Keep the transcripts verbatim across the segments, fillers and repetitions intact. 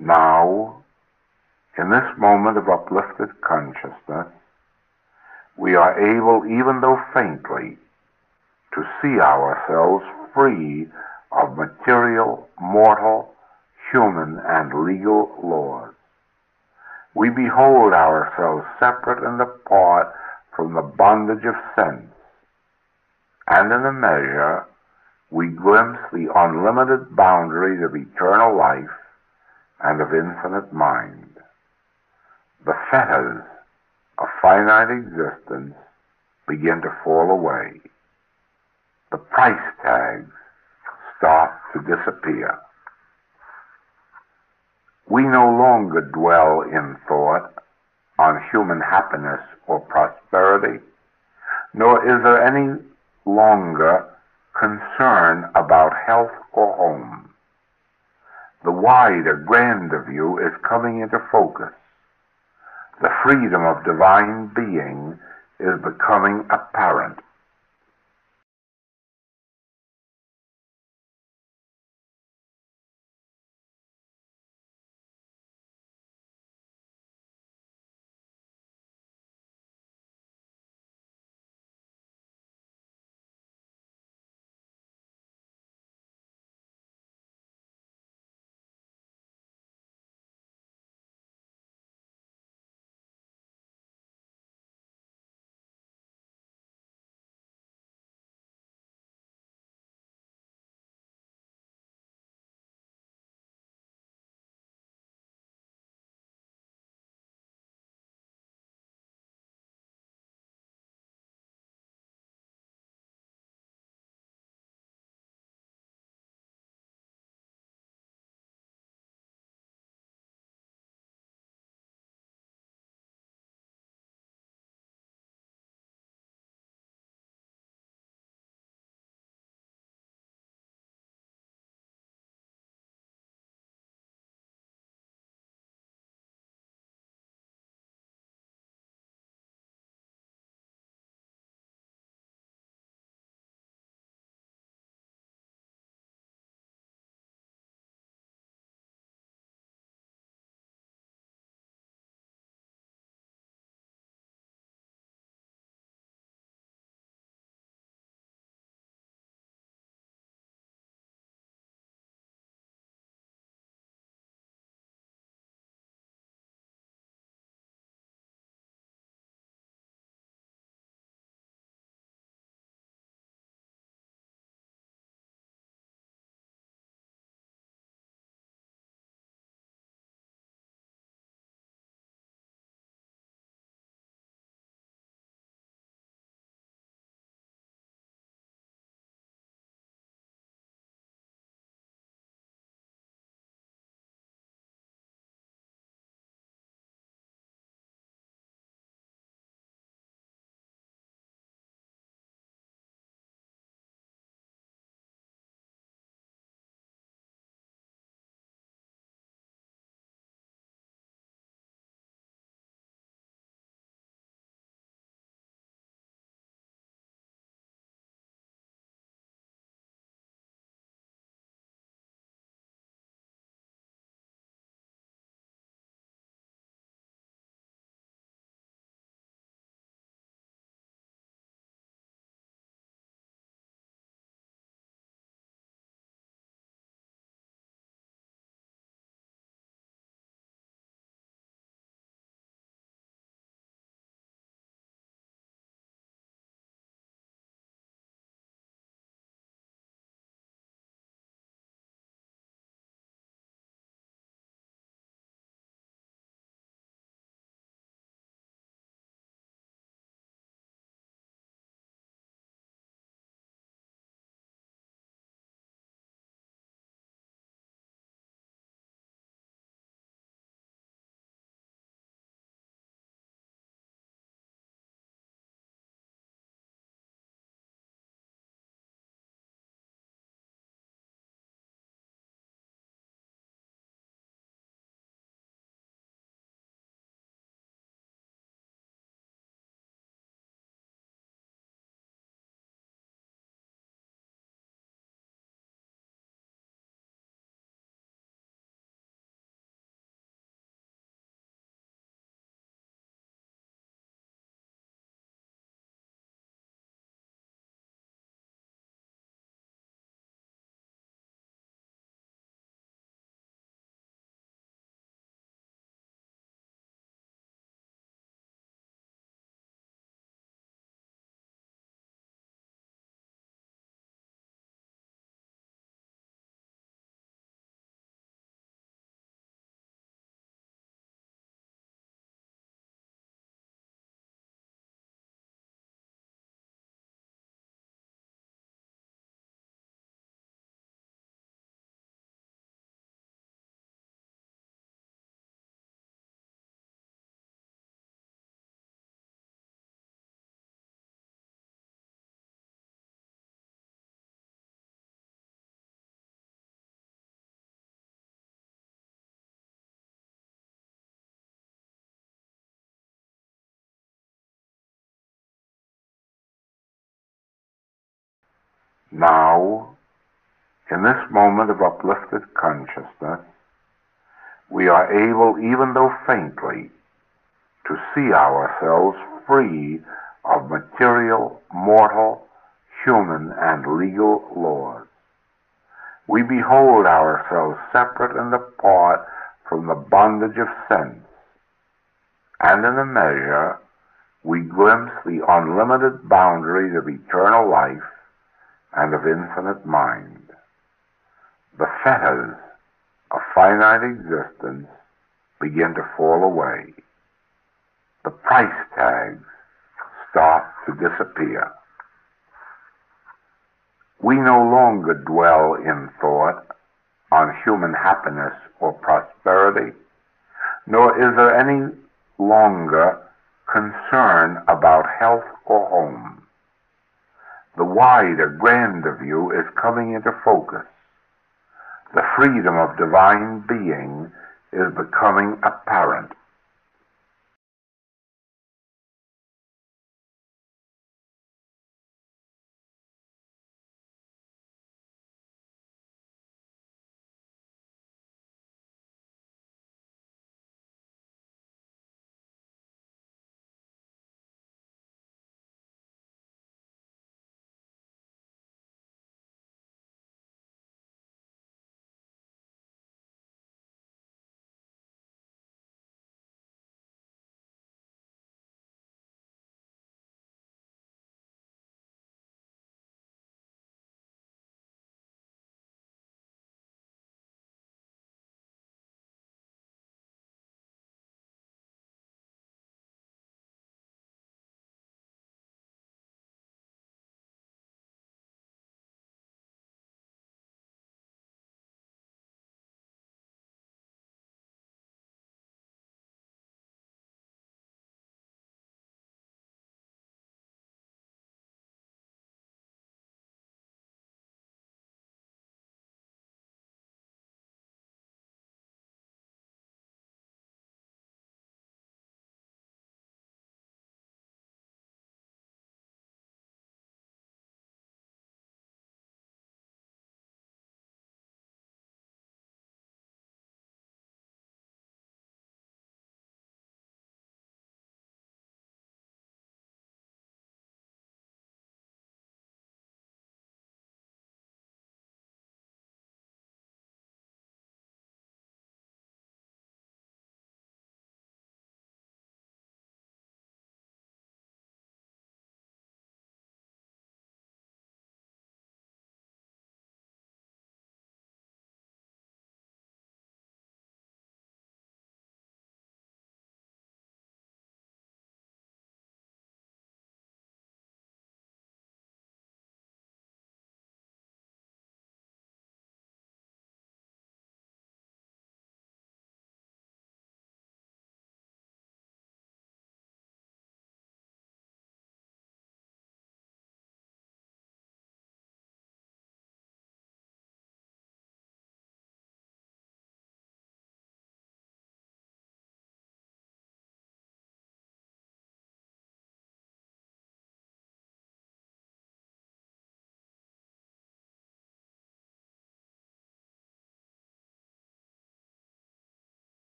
Now, in this moment of uplifted consciousness, we are able, even though faintly, to see ourselves free of material, mortal, human, and legal laws. We behold ourselves separate and apart from the bondage of sense, and in a measure, we glimpse the unlimited boundaries of eternal life and of infinite mind. The fetters of finite existence begin to fall away. The price tags start to disappear. We no longer dwell in thought on human happiness or prosperity, nor is there any longer concern about health or home. The wider, grander view is coming into focus. The freedom of divine being is becoming apparent. Now, in this moment of uplifted consciousness, we are able, even though faintly, to see ourselves free of material, mortal, human, and legal laws. We behold ourselves separate and apart from the bondage of sense, and in a measure we glimpse the unlimited boundaries of eternal life and of infinite mind. The fetters of finite existence begin to fall away. The price tags start to disappear. We no longer dwell in thought on human happiness or prosperity, nor is there any longer concern about health or home. The wider, grander view is coming into focus. The freedom of divine being is becoming apparent.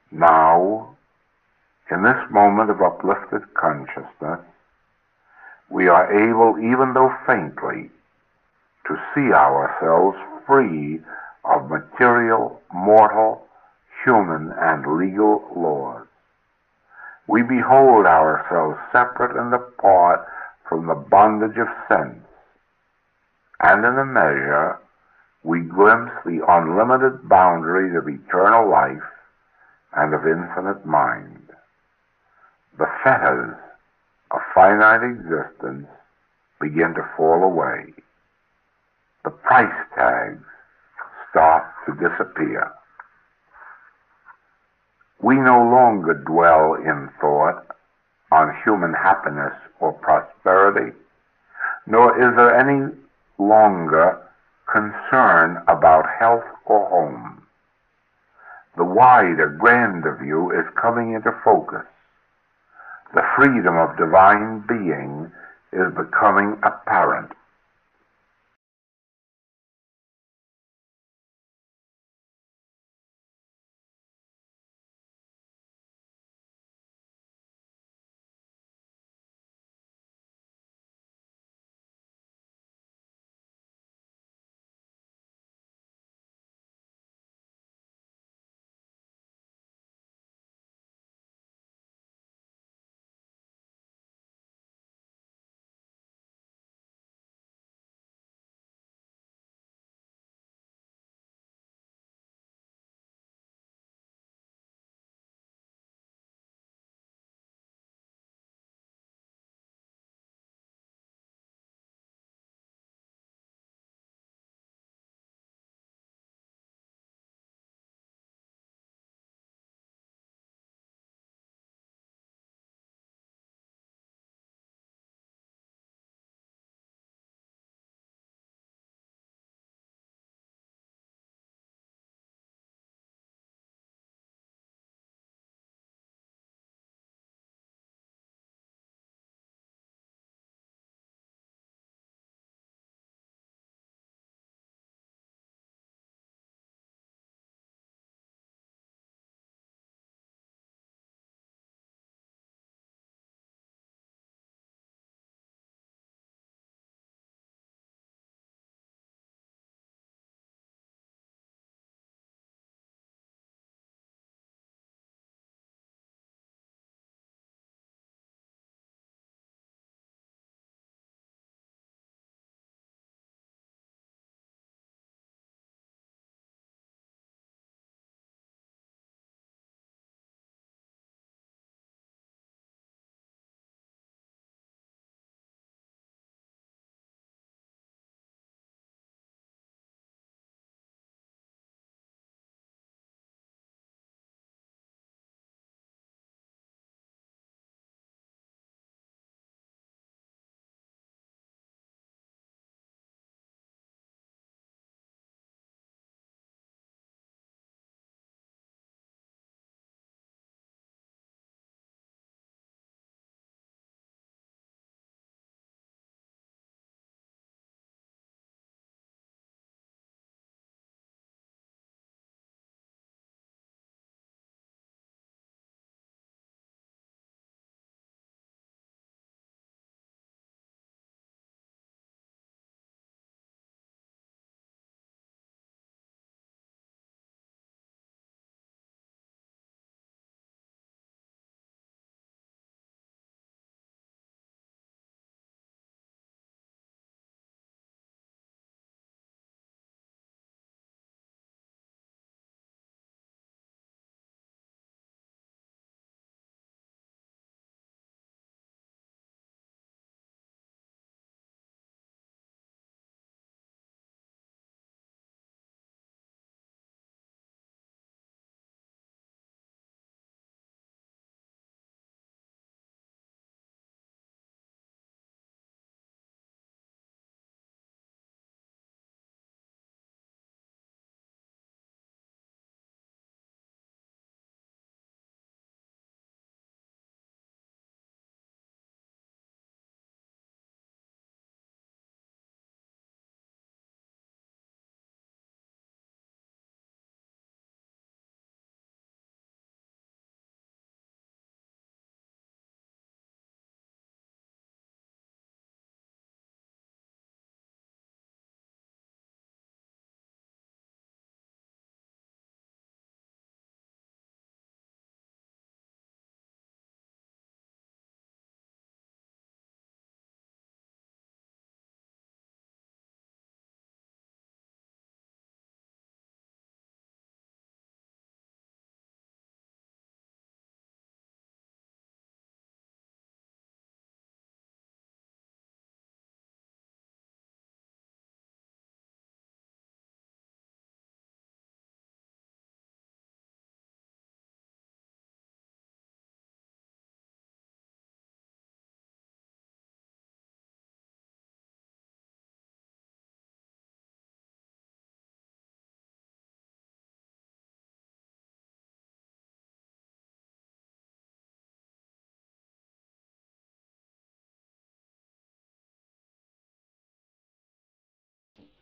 Now, in this moment of uplifted consciousness, we are able, even though faintly, to see ourselves free of material, mortal, human, and legal laws. We behold ourselves separate and apart from the bondage of sense, and in a measure we glimpse the unlimited boundaries of eternal life and of infinite mind. The fetters of finite existence begin to fall away. The price tags start to disappear. We no longer dwell in thought on human happiness or prosperity, nor is there any longer concern about health or home. The wider, grander view is coming into focus. The freedom of divine being is becoming apparent.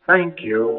Thank you.